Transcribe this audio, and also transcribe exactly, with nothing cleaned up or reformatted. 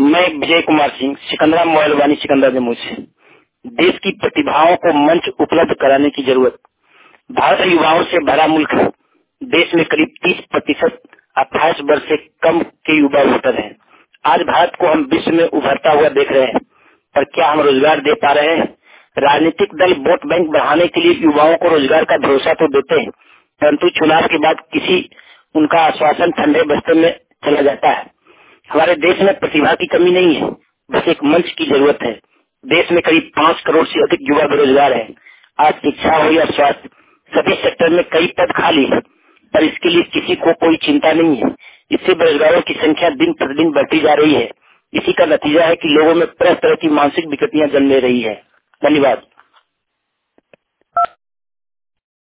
मैं विजय कुमार सिंह, सिकंदरा मोबाइल वाणी, सिकंदरा जम्मू से। देश की प्रतिभाओं को मंच उपलब्ध कराने की जरूरत। भारत युवाओं से भरा मुल्क है। देश में करीब तीस प्रतिशत अट्ठाईस वर्ष से कम के युवा वोटर हैं। आज भारत को हम विश्व में उभरता हुआ देख रहे हैं, पर क्या हम रोजगार दे पा रहे हैं? राजनीतिक दल वोट बैंक बढ़ाने के लिए युवाओं को रोजगार का भरोसा तो देते हैं, परंतु चुनाव के बाद किसी उनका आश्वासन ठंडे बस्ते में चला जाता है। हमारे देश में प्रतिभा की कमी नहीं है, बस एक मंच की जरूरत है। देश में करीब पाँच करोड़ से अधिक युवा बेरोजगार हैं। आज शिक्षा हो या स्वास्थ्य, सभी सेक्टर में कई पद खाली है, पर इसके लिए किसी को कोई चिंता नहीं है। इससे बेरोजगारों की संख्या दिन प्रतिदिन बढ़ती जा रही है। इसी का नतीजा है कि लोगों में तरह तरह की मानसिक विकृतियां जन्म ले रही है। धन्यवाद।